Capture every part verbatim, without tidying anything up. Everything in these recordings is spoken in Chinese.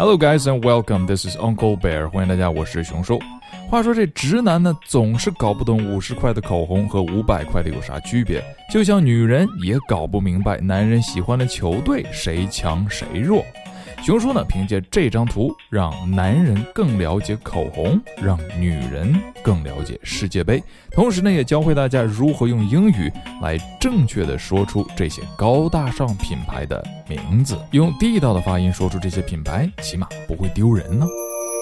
Hello guys and welcome, this is Uncle Bear. 欢迎大家，我是熊叔。话说这直男呢，总是搞不懂五十块的口红和五百块的有啥区别，就像女人也搞不明白男人喜欢的球队谁强谁弱。熊叔呢，凭借这张图让男人更了解口红，让女人更了解世界杯，同时呢，也教会大家如何用英语来正确的说出这些高大上品牌的名字，用地道的发音说出这些品牌，起码不会丢人呢。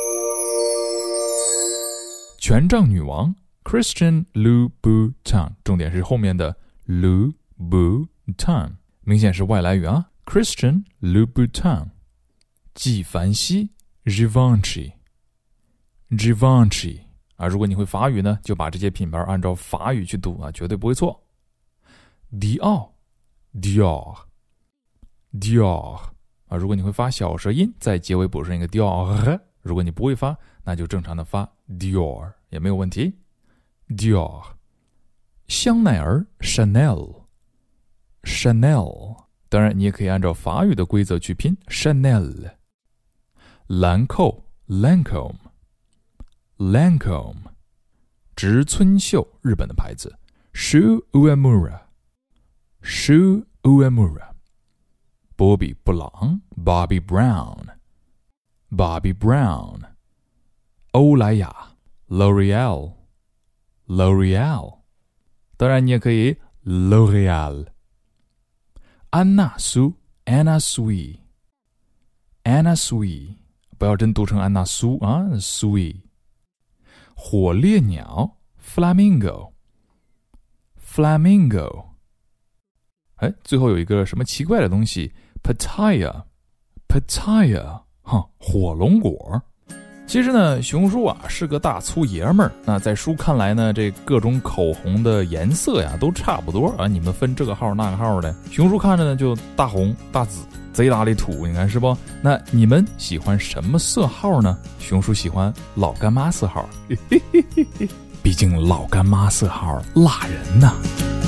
权杖女王 Christian Louboutin， 重点是后面的 Louboutin， 明显是外来语啊。 Christian Louboutin。纪梵希 Givenchy Givenchy 啊，如果你会法语呢，就把这些品牌按照法语去读啊，绝对不会错。Dior Dior Dior 啊，如果你会发小舌音，在结尾补上一个 Dior， 如果你不会发，那就正常的发 Dior 也没有问题。Dior 香奈儿 Chanel Chanel， 当然你也可以按照法语的规则去拼 Chanel。兰蔻 Lancome Lancome， 植村秀日本的牌子 Shu Uemura Shu Uemura， 波比布朗 Bobbi Brown Bobbi Brown， 欧莱雅 L'Oreal L'Oreal， 当然你也可以 L'Oreal。 安娜苏 Anna Sui Anna Sui，不要真读成安娜苏啊 Sui。 火烈鸟 Flamingo Flamingo， 哎，最后有一个什么奇怪的东西 Pattaya Pattaya， 哈，火龙果。其实呢，熊叔啊是个大粗爷们儿。那在叔看来呢，这各种口红的颜色呀都差不多啊，你们分这个号那个号的，熊叔看着呢就大红大紫，贼拉里土，你看是不？那你们喜欢什么色号呢？熊叔喜欢老干妈色号，毕竟老干妈色号辣人呐。